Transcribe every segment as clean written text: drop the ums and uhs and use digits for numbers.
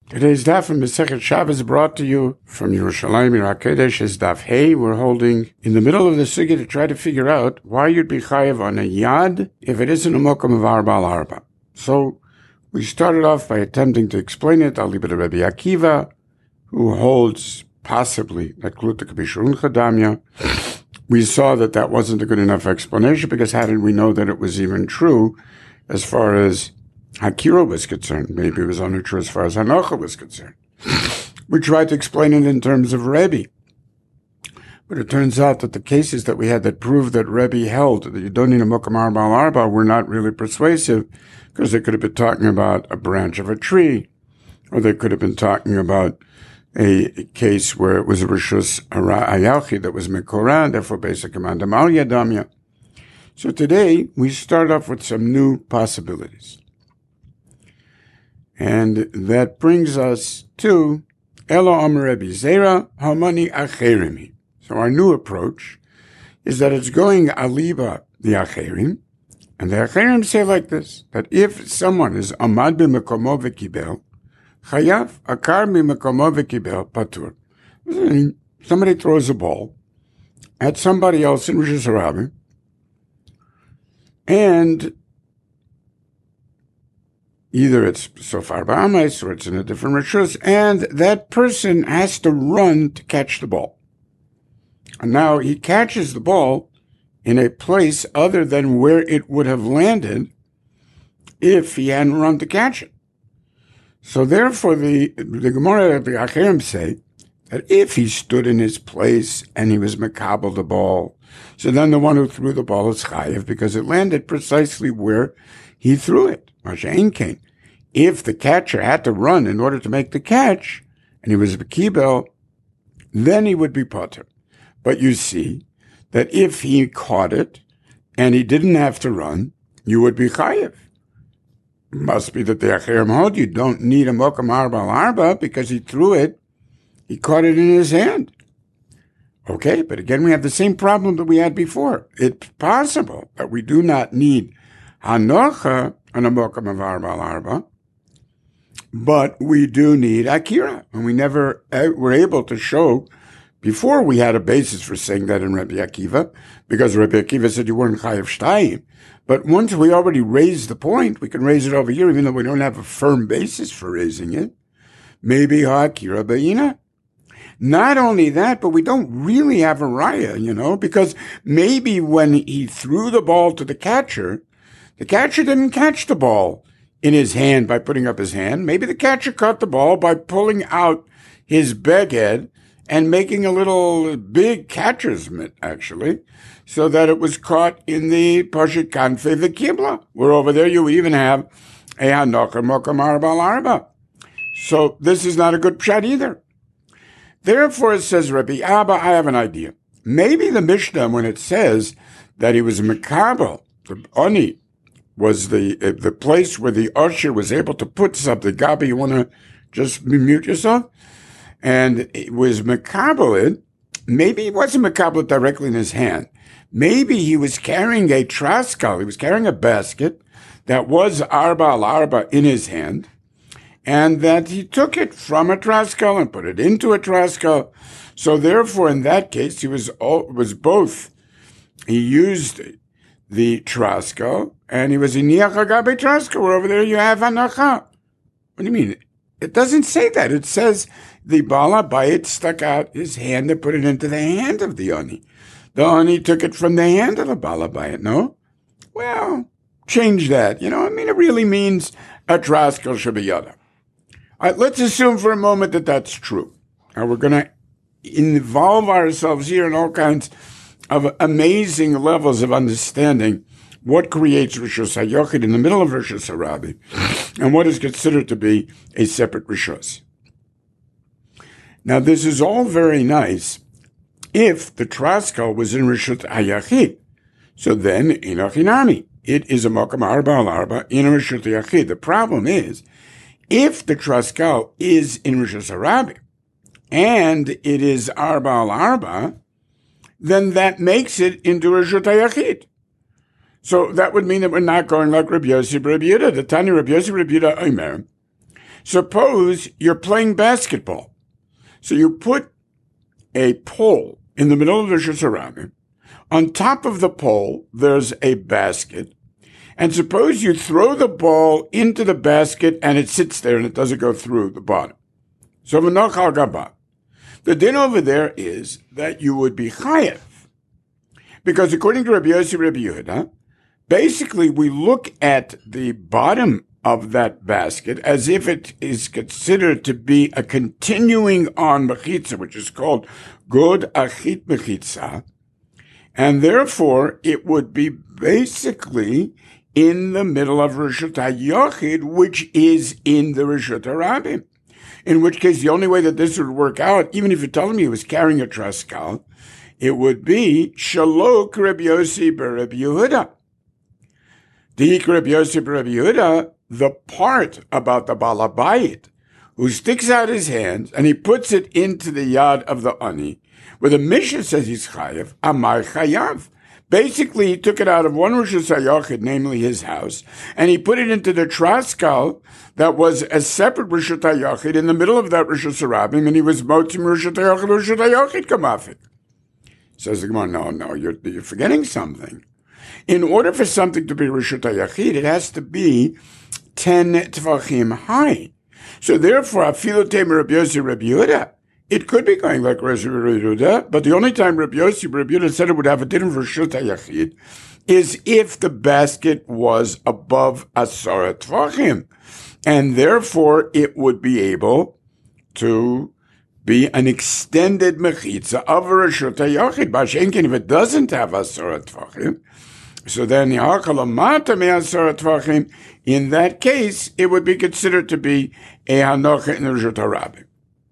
Today's daf from Masechet Shabbos brought to you from Yerushalayim Yer HaKodesh is daf Hey. We're holding in the middle of the sugya to try to figure out why you'd be chayav on a yad if it isn't a mokum of arba al arba. So we started off by attempting to explain it. I'll leave it to Rabbi Akiva, who holds possibly that kluta could be shurun chadamya. We saw that that wasn't a good enough explanation because how did we know that it was even true as far as Hakira was concerned? Maybe it was only true as far as Hanocha was concerned. We tried to explain it in terms of Rebbe. But it turns out that the cases that we had that proved that Rebbe held that you don't need a Mokam Arba al Arba were not really persuasive because they could have been talking about a branch of a tree, or they could have been talking about a case where it was a Rishus Ayalchi that was Mekoran, therefore basic command Al Yadamya. So today we start off with some new possibilities. And that brings us to Elo Amar Rebbe Zera Hamani Acherimi. So our new approach is that it's going aliba the Acherim, and the Acherim say like this, that if someone is Amad b'mekomo v'kibel, Chayav akar b'mekomo v'kibel patur. Somebody throws a ball at somebody else in Rosh Hashanah, and either it's Sofar Ba'amais or it's in a different rishus, and that person has to run to catch the ball. And now he catches the ball in a place other than where it would have landed if he hadn't run to catch it. So therefore, the Gemara, the Acherim say that if he stood in his place and he was makabel the ball, so then the one who threw the ball is chayiv because it landed precisely where he threw it. If the catcher had to run in order to make the catch, and he was a kibel, then he would be potter. But you see that if he caught it and he didn't have to run, you would be chayiv. Must be that the Acherim hold you don't need a mokam arba al arba because he threw it, he caught it in his hand. Okay, but again we have the same problem that we had before. It's possible that we do not need hanocha on a mokam of arba al arba, but we do need akira, and we never were able to show. Before we had a basis for saying that in Rabbi Akiva, because Rabbi Akiva said you weren't chayav shtayim. But once we already raised the point, we can raise it over here, even though we don't have a firm basis for raising it. Maybe ha'akira ba'ina. Not only that, but we don't really have a raya, because maybe when he threw the ball to the catcher didn't catch the ball in his hand by putting up his hand. Maybe the catcher caught the ball by pulling out his beged and making a little big catcher's mitt, actually, so that it was caught in the Pashut Kanfei the Kibla, where over there you even have a Hanocha Mokam Arba al Arba. So this is not a good pshat either. Therefore, it says, Rabbi Abba, I have an idea. Maybe the Mishnah, when it says that he was Mekabel, the Oni, was the place where the usher was able to put something. Gabi, you want to just mute yourself? And it was Mekabel. Maybe he wasn't Mekabel directly in his hand. Maybe he was carrying a traskal. He was carrying a basket that was arba al arba in his hand, and that he took it from a traskal and put it into a traskal. So therefore, in that case, he was both. He used the traskal, and he was in Niachagabe traskal, where over there you have hanacha. What do you mean? It doesn't say that. It says the Bala Bayit stuck out his hand and put it into the hand of the Oni. The Oni took it from the hand of the Bala Bayit, no? Well, change that. It really means a traskal shabiyada. All right, let's assume for a moment that that's true. Now we're going to involve ourselves here in all kinds of amazing levels of understanding what creates Rishus HaYochid in the middle of Rishus HaRabbi, and what is considered to be a separate Rishus. Now, this is all very nice if the traskal was in Rishus HaYachid. So then, Inochinami, it is a Mokam Arba al Arba in a Rishus HaYachid. The problem is, if the traskal is in Rishus HaRabbi, and it is Arba al Arba, then that makes it into Rishus HaYachid. So that would mean that we're not going like Rabbi Yossi Rabbi Yehuda. The Tani Rabbi Yossi Rabbi Yehuda Omer. Suppose you're playing basketball. So you put a pole in the middle of the Rishus HaRabim. On top of the pole, there's a basket. And suppose you throw the ball into the basket and it sits there and it doesn't go through the bottom. So v'nochal gaba. The din over there is that you would be chayev. Because according to Rabbi Yossi, Rabbi Yehuda, basically we look at the bottom of that basket as if it is considered to be a continuing on mechitza, which is called god achit mechitza. And therefore it would be basically in the middle of Rishut HaYochid, which is in the Rishut HaRabim. In which case, the only way that this would work out, even if you're telling me he was carrying a traskal, it would be Shalok Rabbi Yossi Rabbi Yehuda. Dihik Rabbi Yossi Rabbi Yehuda, the part about the Balabayit, who sticks out his hands and he puts it into the yad of the ani, where the Mishnah says he's chayav, Amar chayav. Basically, he took it out of one Rishus HaYochid, namely his house, and he put it into the traskal that was a separate Rishus HaYochid in the middle of that Rishus HaRabim, and he was motzim Rishus HaYochid kamafik. Says the Gemara, no, you're forgetting something. In order for something to be Rishus HaYochid, it has to be 10 tvachim high. So therefore, afilu teim Rabbi Yossi Rabbi Yehuda, it could be going like Rabbi Yehuda, but the only time Rabbi Yossi Rabbi Yehuda said it would have a din for Rishut HaYachid is if the basket was above Asara Tvachim. And therefore, it would be able to be an extended mechitza of a Rishut HaYachid. Bashenkin, if it doesn't have Asara Tvachim, so then in that case, it would be considered to be a hanocha in the Rishut HaRabim.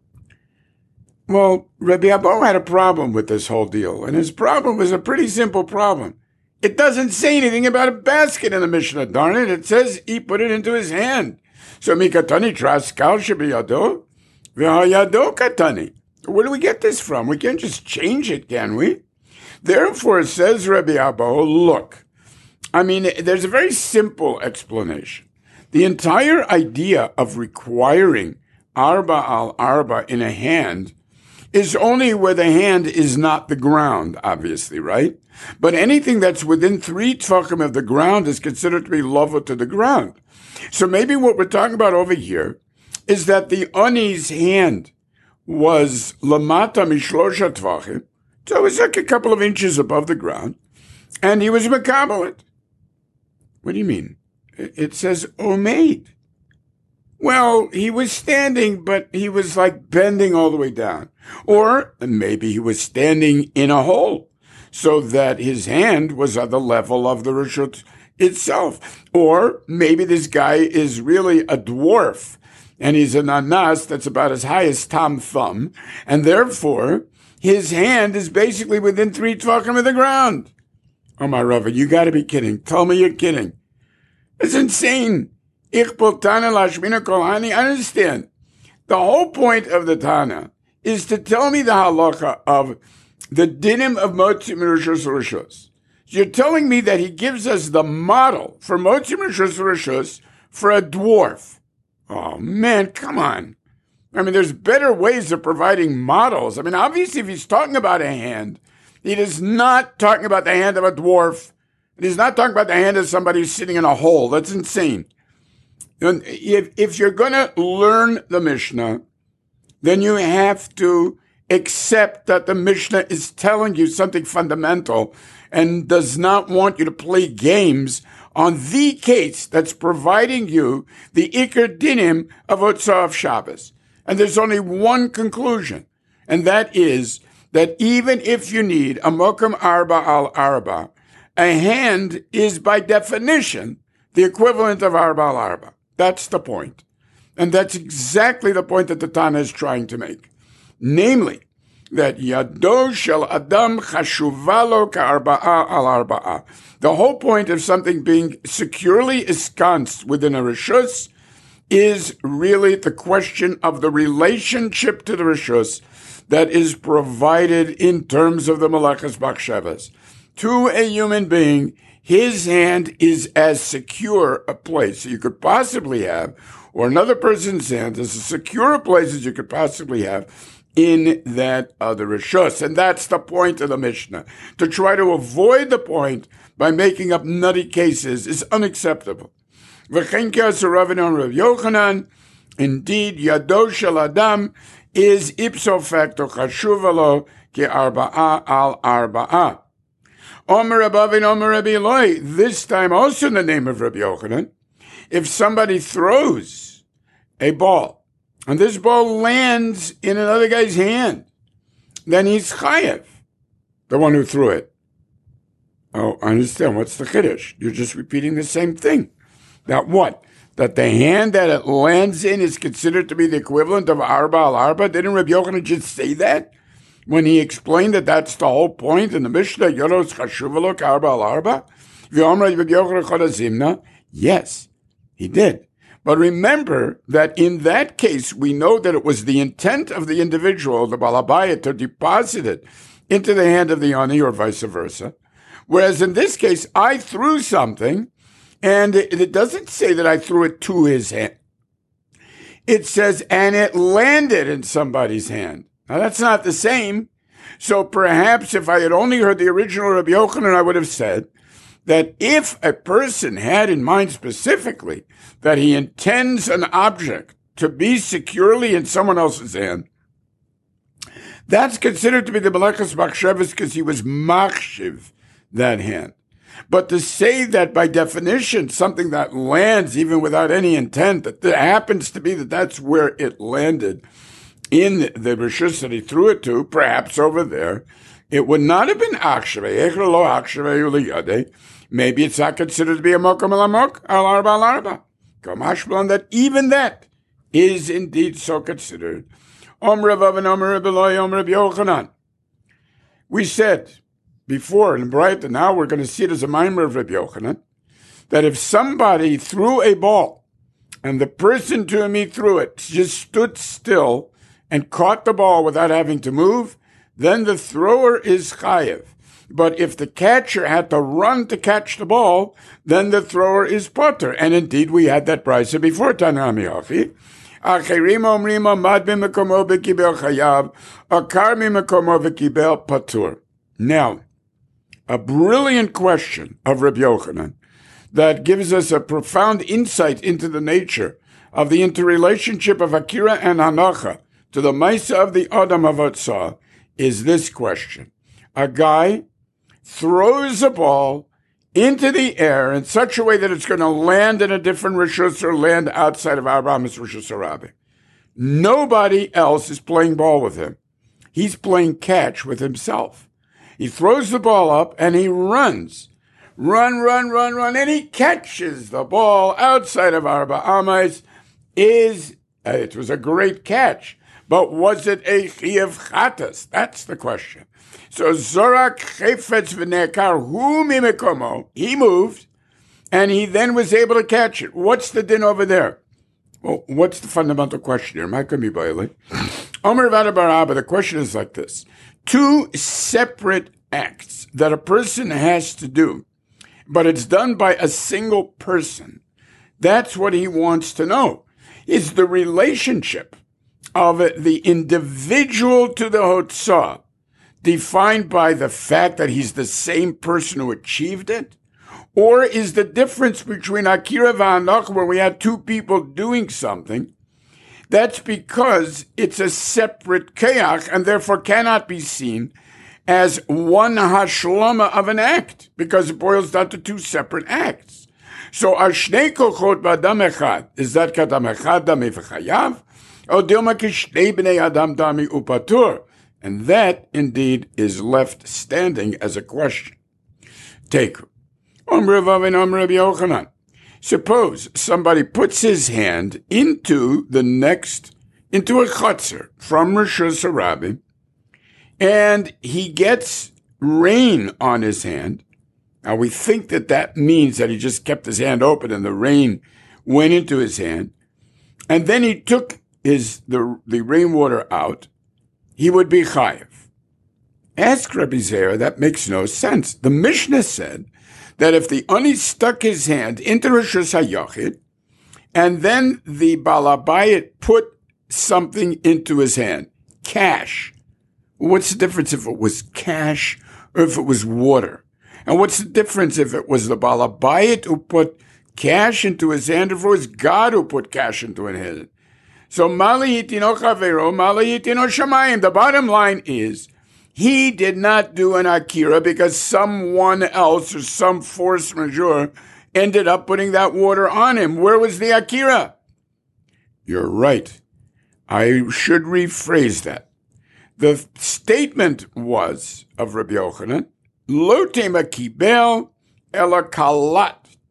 Well, Rabbi Abo had a problem with this whole deal, and his problem was a pretty simple problem. It doesn't say anything about a basket in the Mishnah, darn it. It says he put it into his hand. So mikatani traskal shebiyado, v'hayado katani. Where do we get this from? We can't just change it, can we? Therefore, says Rabbi Abo, look, there's a very simple explanation. The entire idea of requiring arba al arba in a hand is only where the hand is not the ground, obviously, right? But anything that's within 3 tefachim of the ground is considered to be lava to the ground. So maybe what we're talking about over here is that the ani's hand was lamata mishlosha tvachim, so it was like a couple of inches above the ground, and he was mekabel it. What do you mean? It says omeid. Well, he was standing, but he was like bending all the way down. Or maybe he was standing in a hole so that his hand was at the level of the Rishut itself. Or maybe this guy is really a dwarf and he's an anas that's about as high as Tom Thumb. And therefore, his hand is basically within 3 tvachim of the ground. Oh, my Rava, you got to be kidding. Tell me you're kidding. It's insane. I understand. The whole point of the Tana is to tell me the halacha of the dinim of motzim rishus rishus. You're telling me that he gives us the model for motzim rishus rishus for a dwarf. Oh man, come on. There's better ways of providing models. Obviously if he's talking about a hand, he is not talking about the hand of a dwarf. And he's not talking about the hand of somebody who's sitting in a hole. That's insane. If you're going to learn the Mishnah, then you have to accept that the Mishnah is telling you something fundamental and does not want you to play games on the case that's providing you the Iker Dinim of Otsav Shabbos. And there's only one conclusion, and that is that even if you need a Mokam Arba al Arba, a hand is by definition the equivalent of Arba al Arba. That's the point. And that's exactly the point that the Tana is trying to make. Namely, that Yado shel Adam chashuvalo ka'arba'a al arba'a. The whole point of something being securely ensconced within a rishus is really the question of the relationship to the rishus that is provided in terms of the Malachas Bakshevas. To a human being, his hand is as secure a place you could possibly have, or another person's hand as secure a place as you could possibly have in that other rishus. And that's the point of the Mishnah. To try to avoid the point by making up nutty cases is unacceptable. Indeed, yado shel adam is ipso facto chashuva lo ki arba'a al arba'a. Omer Abavin Omer Rabbi Eloi, this time also in the name of Rabbi Yochanan, if somebody throws a ball, and this ball lands in another guy's hand, then he's chayev, the one who threw it. Oh, I understand. What's the chiddush? You're just repeating the same thing. That what? That the hand that it lands in is considered to be the equivalent of arba al arba? Didn't Rabbi Yochanan just say that when he explained that that's the whole point in the Mishnah? Yoros chashuvalo arba al arba? Yes, he did. But remember that in that case, we know that it was the intent of the individual, the balabaya, to deposit it into the hand of the ani or vice versa. Whereas in this case, I threw something, and it doesn't say that I threw it to his hand. It says, and it landed in somebody's hand. Now, that's not the same. So perhaps if I had only heard the original Rabbi Yochanan, I would have said that if a person had in mind specifically that he intends an object to be securely in someone else's hand, that's considered to be the Melechus Machshavas because he was machshiv that hand. But to say that by definition, something that lands even without any intent, that there happens to be that that's where it landed in the rishus that he threw it to, perhaps over there, it would not have been akshave. Maybe it's not considered to be a mokum al-amok, al-arba al-arba. Kamashblon, that even that is indeed so considered. We said before, and right now we're going to see it as a mimer of Rabbi Yochanan, that if somebody threw a ball and the person to whom he threw it just stood still and caught the ball without having to move, then the thrower is chayev. But if the catcher had to run to catch the ball, then the thrower is potter. And indeed, we had that brisa before Tanami Achi. Acherim omrim amad b'mekomo v'kibel chayav, akar b'mekomo v'kibel patur. Now, a brilliant question of Rabbi Yochanan that gives us a profound insight into the nature of the interrelationship of Akira and Hanacha to the Maisa of the Adam Avatzah is this question. A guy throws a ball into the air in such a way that it's going to land in a different rishus or land outside of Abraham's rishus Arabi. Nobody else is playing ball with him. He's playing catch with himself. He throws the ball up and he runs. Run, and he catches the ball outside of Arba Amais. It was a great catch, but was it a chiyuv chatas? That's the question. So Zorak Chefetz v'nekar hu mimekomo. He moved, and he then was able to catch it. What's the din over there? Well, what's the fundamental question here? Might be Bailey. Omer Vada Barabba, the question is like this. Two separate acts that a person has to do, but it's done by a single person. That's what he wants to know. Is the relationship of the individual to the Hotzah defined by the fact that he's the same person who achieved it? Or is the difference between Akira v'Hanach, where we had two people doing something, that's because it's a separate kayach and therefore cannot be seen as one hashlama of an act, because it boils down to two separate acts. So, ashnei kochot b'adam echad, is that kadam echad dami v'chayav, or dilma kishnei b'nei adam dami upatur? And that, indeed, is left standing as a question. Take Omer Vavin Omer Rabbi Yochanan. Suppose somebody puts his hand into a chotzer from Rishus Harabim, and he gets rain on his hand. Now we think that means that he just kept his hand open and the rain went into his hand, and then he took the rainwater out. He would be chayev. Ask Rabbi Zera, that makes no sense. The Mishnah said that if the ani stuck his hand into Rishus HaYachid and then the Balabayit put something into his hand, cash. What's the difference if it was cash or if it was water? And what's the difference if it was the Balabayit who put cash into his hand or if it was God who put cash into his hand? So Mali Yitino Chavero, Mali Yitino Shamayim. The bottom line is, he did not do an Akira because someone else or some force majeure ended up putting that water on him. Where was the Akira? You're right. I should rephrase that. The statement was of Rabbi Yochanan, Lo tema kibel ela kalat.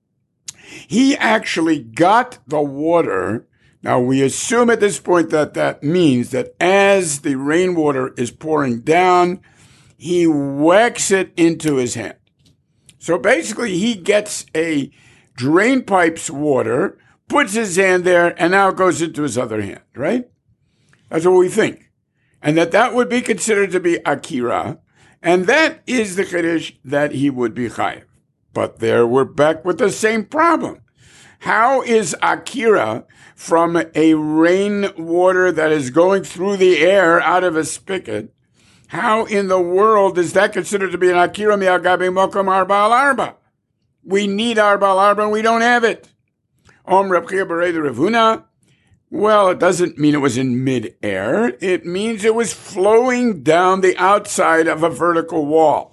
He actually got the water. Now, we assume at this point that that means that as the rainwater is pouring down, he whacks it into his hand. So basically, he gets a drain pipe's water, puts his hand there, and now it goes into his other hand, right? That's what we think. And that would be considered to be Akira, and that is the Kiddush that he would be Chayiv. But there we're back with the same problem. How is Akira from a rainwater that is going through the air out of a spigot? How in the world is that considered to be an Akira mi'agabi mokom arba al arba? We need arba al arba and we don't have it. Om Reb Chia Berei the Ravuna. Well, it doesn't mean it was in mid-air. It means it was flowing down the outside of a vertical wall.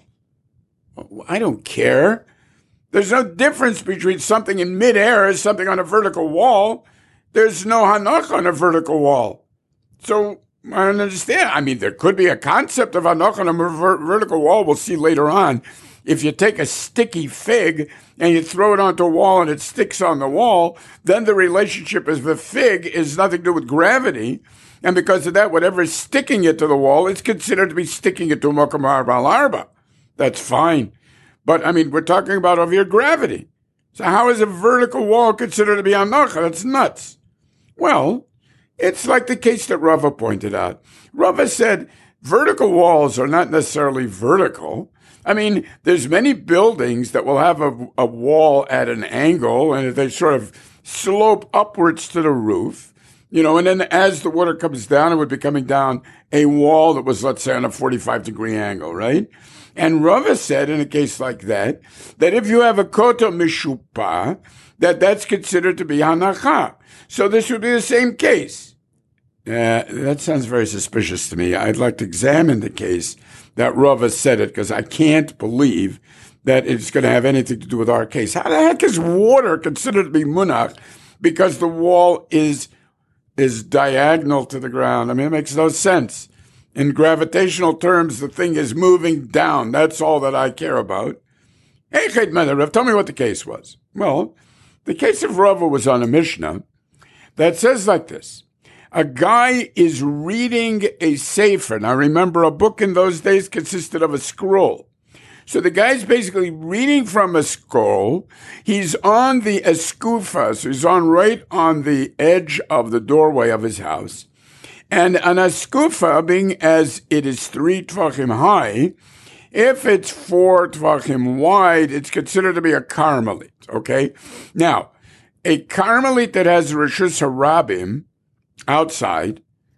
I don't care. There's no difference between something in mid-air and something on a vertical wall. There's no hanach on a vertical wall. So I don't understand. I mean, there could be a concept of hanach on a vertical wall. We'll see later on. If you take a sticky fig and you throw it onto a wall and it sticks on the wall, then the relationship of the fig is nothing to do with gravity. And because of that, whatever is sticking it to the wall, it's considered to be sticking it to mokom arba al arba. That's fine. But, I mean, we're talking about over here gravity. So how is a vertical wall considered to be hanacha? That's nuts. Well, it's like the case that Rava pointed out. Rava said vertical walls are not necessarily vertical. I mean, there's many buildings that will have a wall at an angle, and they sort of slope upwards to the roof, and then as the water comes down, it would be coming down a wall that was, let's say, on a 45-degree angle, right? And Rava said in a case like that if you have a koto mishupa, that's considered to be hanacha. So this would be the same case. That sounds very suspicious to me. I'd like to examine the case that Rava said it, because I can't believe that it's going to have anything to do with our case. How the heck is water considered to be munach because the wall is diagonal to the ground? I mean, it makes no sense. In gravitational terms, the thing is moving down. That's all that I care about. Hey, Rav, tell me what the case was. Well, the case of Rava was on a Mishnah that says like this. A guy is reading a sefer. Now, remember, a book in those days consisted of a scroll. So the guy's basically reading from a scroll. He's on the eskufa, so he's right on the edge of the doorway of his house. And an eskufa, being as it is 3 tvachim high, if it's 4 tvachim wide, it's considered to be a karmelit, okay? Now, a karmelit that has reshus harabim outside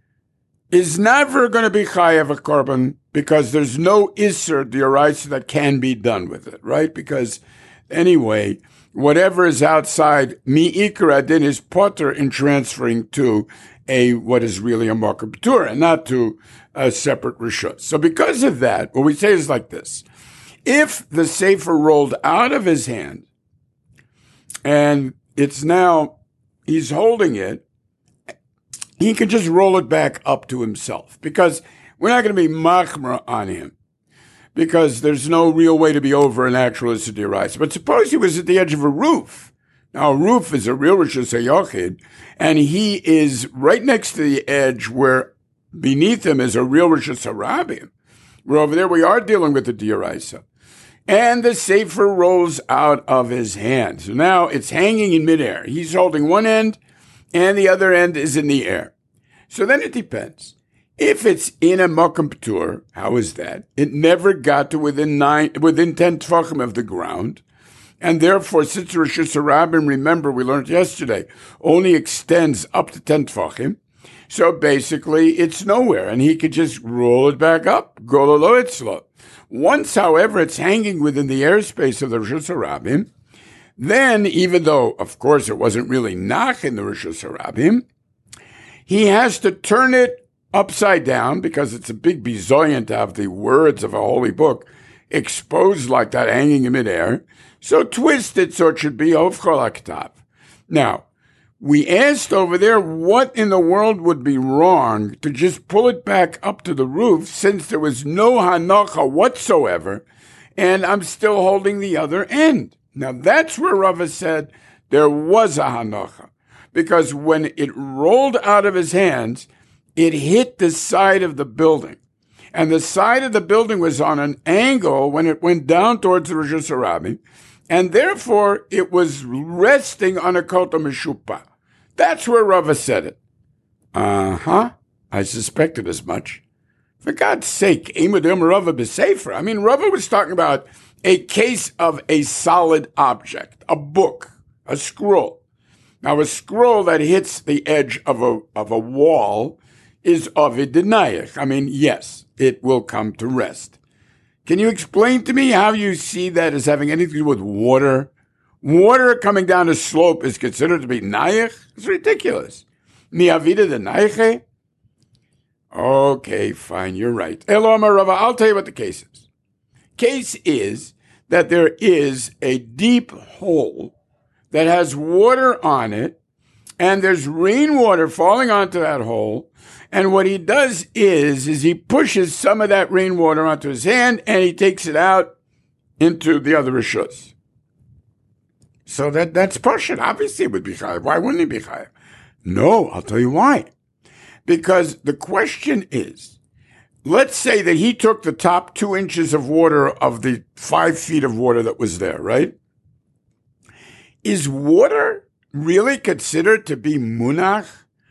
is never going to be chayav a korban because there's no iser d'oraisa that can be done with it, right? Because anyway, whatever is outside, mi-ikra din is potter in transferring to what is really a makom p'tura and not to a separate reshus. So because of that, what we say is like this. If the sefer rolled out of his hand and it's now, he's holding it, he can just roll it back up to himself because we're not going to be machmir on him because there's no real way to be over an actual issur d'oraisa. But suppose he was at the edge of a roof. Now, a roof is a real reshus hayochid, and he is right next to the edge where beneath him is a real reshus harabim. Where over there we are dealing with the d'oraisa. And the sefer rolls out of his hand. So now it's hanging in midair. He's holding one end, and the other end is in the air. So then it depends. If it's in a makom p'tur, how is that? It never got to within 10 tvachim of the ground. And therefore, since the Rosh Hashanah, remember, we learned yesterday, only extends up to 10 Tfachim, so basically it's nowhere, and he could just roll it back up, go lo itzlo. Once, however, it's hanging within the airspace of the Rosh Hashanah, then, even though, of course, it wasn't really nach in the Rosh Hashanah, he has to turn it upside down, because it's a big bizoyan to have the words of a holy book exposed like that, hanging in midair. So twist it so it should be Hofchol HaKtav. Now, we asked over there what in the world would be wrong to just pull it back up to the roof, since there was no hanacha whatsoever, and I'm still holding the other end. Now, that's where Rava said there was a hanacha, because when it rolled out of his hands, it hit the side of the building. And the side of the building was on an angle when it went down towards the Rosh Hashanah, and therefore it was resting on a kota meshupa. That's where Rava said it. I suspected as much. For God's sake, Eimudim Rava b'sefer. I mean, Rava was talking about a case of a solid object, a book, a scroll. Now, a scroll that hits the edge of a wall is ovid denayich. I mean, yes, it will come to rest. Can you explain to me how you see that as having anything to do with water? Water coming down a slope is considered to be nayich? It's ridiculous. Mi avida denayche? Okay, fine, you're right. Elomar Rava, I'll tell you what the case is. Case is that there is a deep hole that has water on it, and there's rainwater falling onto that hole, and what he does is he pushes some of that rainwater onto his hand, and he takes it out into the other rishus. So that's Pashut. Obviously it would be chayav. Why wouldn't he be chayav? No, I'll tell you why. Because the question is, let's say that he took the top 2 inches of water of the 5 feet of water that was there, right? Is water really considered to be munach?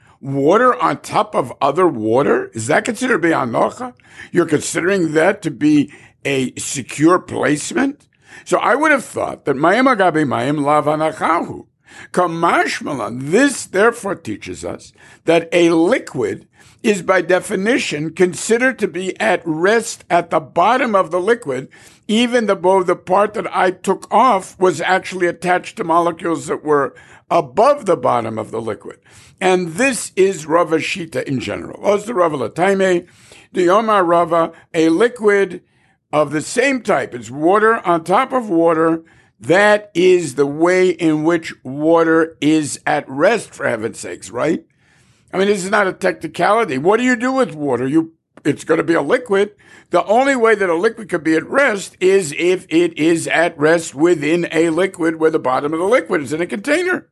Water on top of other water? Is that considered to be anocha? You're considering that to be a secure placement? So I would have thought that mayim agabe mayim lav anachahu. Kamashmalan, this therefore teaches us that a liquid is by definition considered to be at rest at the bottom of the liquid, even though the part that I took off was actually attached to molecules that were above the bottom of the liquid. And this is Rava Shita in general. Os the Rava Lataime, the Omar Rava, a liquid of the same type. It's water on top of water. That is the way in which water is at rest, for heaven's sakes, right? I mean, this is not a technicality. What do you do with water? It's going to be a liquid. The only way that a liquid could be at rest is if it is at rest within a liquid where the bottom of the liquid is in a container.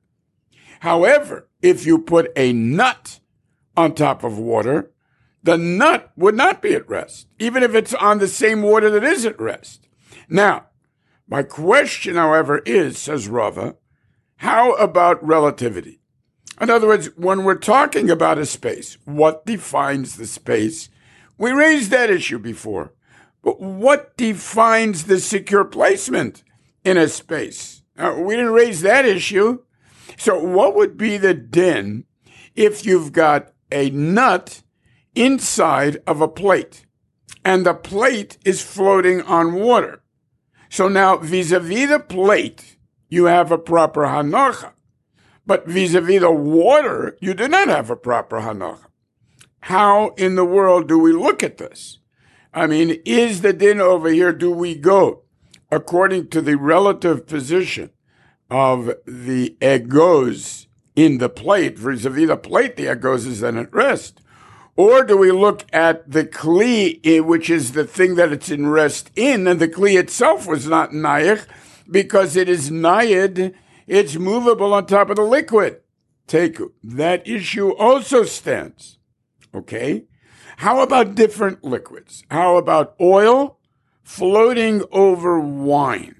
However, if you put a nut on top of water, the nut would not be at rest, even if it's on the same water that is at rest. Now, my question, however, is, says Rava, how about relativity? In other words, when we're talking about a space, what defines the space? We raised that issue before. But what defines the secure placement in a space? We didn't raise that issue. So what would be the din if you've got a nut inside of a plate and the plate is floating on water? So now vis-a-vis the plate, you have a proper hanacha. But vis-a-vis the water, you do not have a proper hanacha. How in the world do we look at this? I mean, is the din over here, do we go according to the relative position of the egos in the plate, vis-a-vis the plate, the egos is then at rest? Or do we look at the kli, which is the thing that it's in rest in, and the kli itself was not nayich, because it is nayid, it's movable on top of the liquid. Teku. That issue also stands. Okay? How about different liquids? How about oil floating over wine?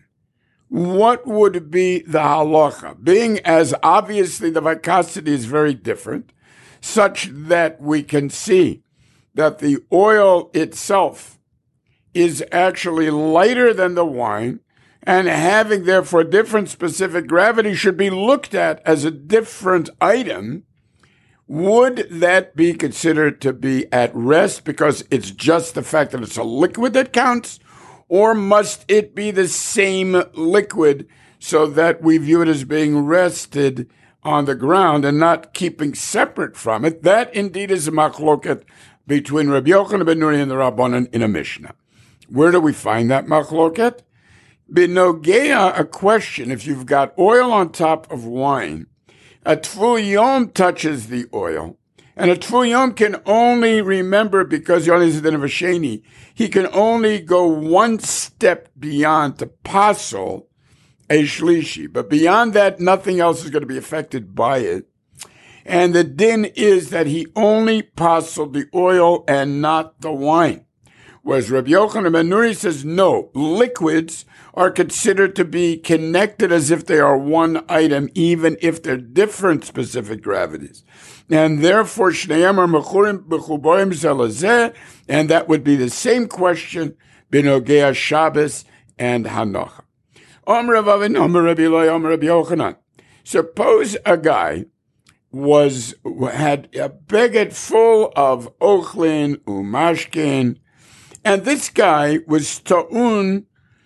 What would be the halacha? Being as obviously the viscosity is very different, such that we can see that the oil itself is actually lighter than the wine, and having therefore different specific gravity should be looked at as a different item, would that be considered to be at rest because it's just the fact that it's a liquid that counts? Or must it be the same liquid so that we view it as being rested on the ground and not keeping separate from it? That indeed is a machloket between Rabbi Yochanan ben Nuri and the Rabbanan in a Mishnah. Where do we find that machloket? Benogea, a question, if you've got oil on top of wine, a Tful Yom touches the oil, and a Tful Yom can only remember, because Yon is the Navasheni, he can only go one step beyond to pasol a shlishi, but beyond that, nothing else is going to be affected by it. And the din is that he only pasoled the oil and not the wine. Whereas Rabbi Yochanan ben Nuri says, no, liquids are considered to be connected as if they are one item, even if they're different specific gravities. And therefore, Shneim are mechurim b'chuboim zelazeh, and that would be the same question, b'nogea Shabbos and Hanocha. Omer Rav Avin, Omer Rabbi Eloi, Omer Rabbi Yochanan. Suppose a guy had a baguette full of ochlin, umashkin, and this guy was ta'un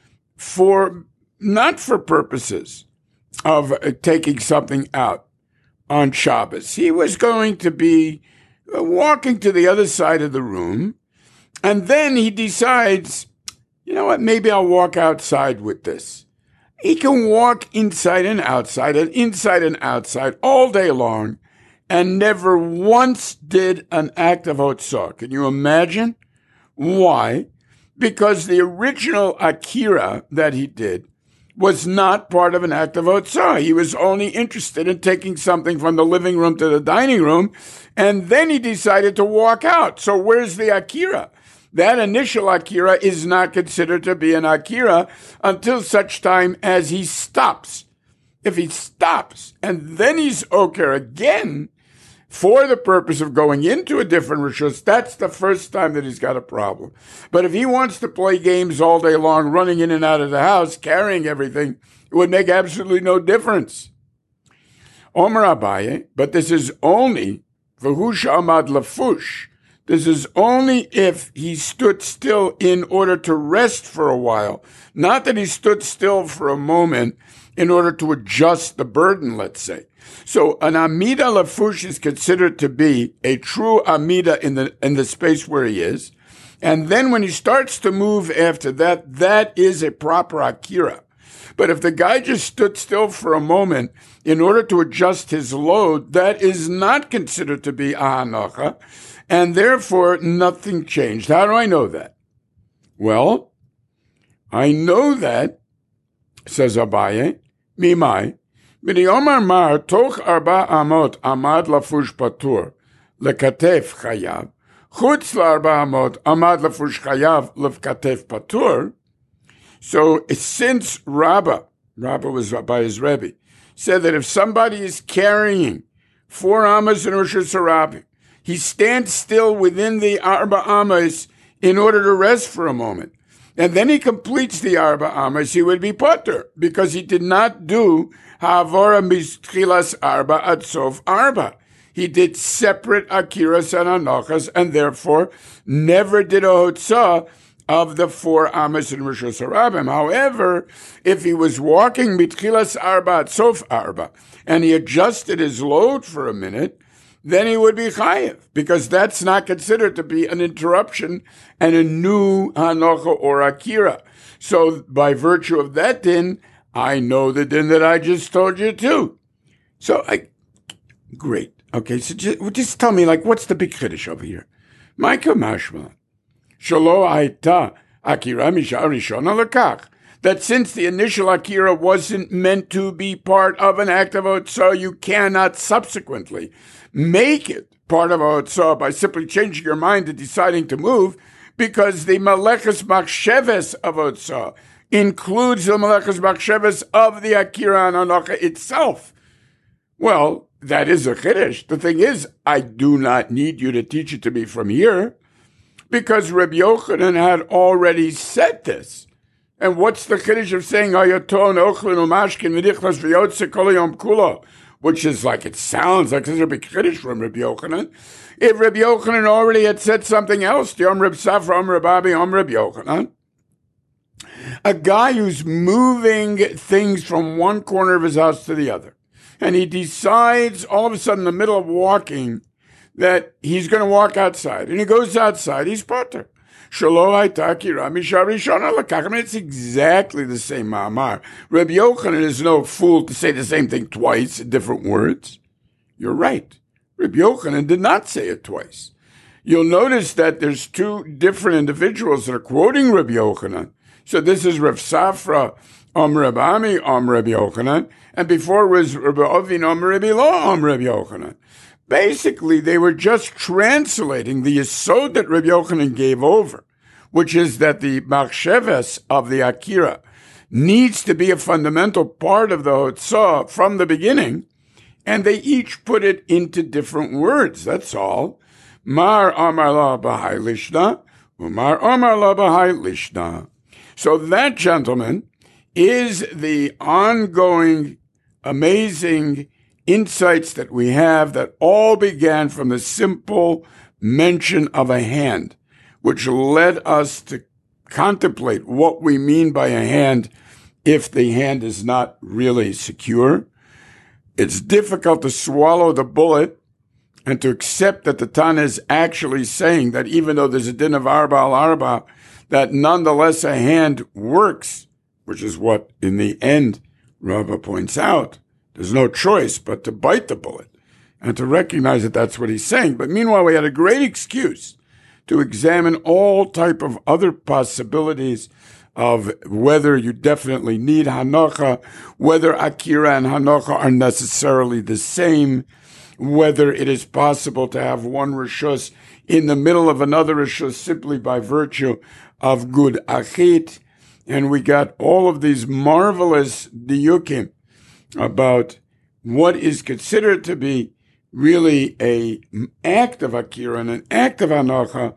not for purposes of taking something out on Shabbos. He was going to be walking to the other side of the room, and then he decides, you know what, maybe I'll walk outside with this. He can walk inside and outside all day long, and never once did an act of Hotzah. Can you imagine? Why? Because the original Akira that he did was not part of an act of Hotzah. He was only interested in taking something from the living room to the dining room, and then he decided to walk out. So where's the Akira? That initial Akira is not considered to be an Akira until such time as he stops. If he stops and then he's Oker again, for the purpose of going into a different rishus, that's the first time that he's got a problem. But if he wants to play games all day long, running in and out of the house, carrying everything, it would make absolutely no difference. Omer Abaye, but this is only, v'hush amad lafush, this is only if he stood still in order to rest for a while, not that he stood still for a moment in order to adjust the burden, let's say. So an Amida Lafush is considered to be a true Amida in the space where he is. And then when he starts to move after that, that is a proper Akira. But if the guy just stood still for a moment in order to adjust his load, that is not considered to be a Hanocha, and therefore nothing changed. How do I know that? Well, I know that, says Abaye, Mimai, B'niyomar mar toch arba amot amad lafush patur lekatef chayav chutz l'arba amot amad lafush chayav lekatef patur. So since Rabbah was by his Rebbe, said that if somebody is carrying 4 amas in Rosh Hashanah, he stands still within the arba amas in order to rest for a moment, and then he completes the arba amas, he would be potter because he did not do ha'avora mistchilas arba ad sof arba. He did separate akiras and anochas, and therefore never did a hotzah of the 4 amas in Rosh Hashanah. However, if he was walking mitchilas arba ad sof arba and he adjusted his load for a minute, then he would be chayiv, because that's not considered to be an interruption and a new hanocha or akira. So by virtue of that din, I know the din that I just told you too. So great. Okay, so just tell me, what's the big chiddush over here? Micah mashma, shalo aita akira misha rishona lekach. That since the initial akira wasn't meant to be part of an act of hotzah, you cannot subsequently make it part of a hotzah by simply changing your mind and deciding to move, because the maleches machsheves of hotzah includes the maleches machsheves of the akira and anocha itself. Well, that is a chiddush. The thing is, I do not need you to teach it to me from here, because Rabbi Yochanan had already said this. And what's the chiddush of saying Hayaton Ochlin Umashkin V'Dichlas V'Yotze Kol Yom Kula, which is like, it sounds like there's a big chiddush from Rabbi Yochanan. If Rabbi Yochanan already had said something else, the Om Reb Safra, Om Reb Abi, Om Reb Yochanan, a guy who's moving things from one corner of his house to the other, and he decides all of a sudden in the middle of walking that he's going to walk outside, and he goes outside, he's potter. It's exactly the same ma'amar. Rabbi Yochanan is no fool to say the same thing twice in different words. You're right. Rabbi Yochanan did not say it twice. You'll notice that there's two different individuals that are quoting Rabbi Yochanan. So this is Rav Safra, Reb Ami, Rabbi Yochanan, and before it was Rabbi Ovin, Rabbi Lo, Rabbi Yochanan. Basically, they were just translating the yesod that Rabbi Yochanan gave over, which is that the machsheves of the Akira needs to be a fundamental part of the Hotzah from the beginning, and they each put it into different words. That's all. Mar Amar La B'hai Lishna, Umar Amar La B'hai Lishna. So that, gentlemen, is the ongoing, amazing insights that we have that all began from the simple mention of a hand, which led us to contemplate what we mean by a hand if the hand is not really secure. It's difficult to swallow the bullet and to accept that the Tana is actually saying that even though there's a din of arba al arba, that nonetheless a hand works, which is what in the end Rava points out. There's no choice but to bite the bullet and to recognize that that's what he's saying. But meanwhile, we had a great excuse to examine all type of other possibilities of whether you definitely need Hanocha, whether Akira and Hanocha are necessarily the same, whether it is possible to have one Rishus in the middle of another Rishus simply by virtue of good Achit. And we got all of these marvelous diyukim about what is considered to be really an act of Akira and an act of Hanocha,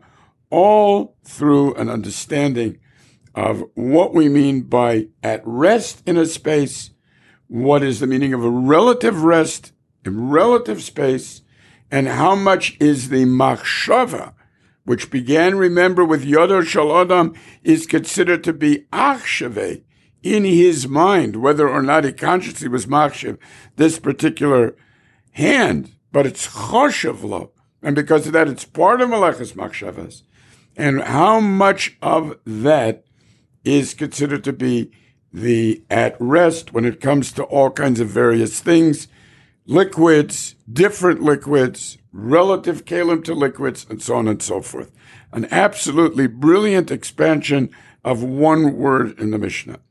all through an understanding of what we mean by at rest in a space, what is the meaning of a relative rest in relative space, and how much is the machshava, which began, remember, with Yodo Shel Adam, is considered to be achshave, in his mind, whether or not he consciously was machshav, this particular hand, but it's choshev lo, and because of that, it's part of Meleches Machshavas, and how much of that is considered to be the at rest when it comes to all kinds of various things, liquids, different liquids, relative kalim to liquids, and so on and so forth. An absolutely brilliant expansion of one word in the Mishnah.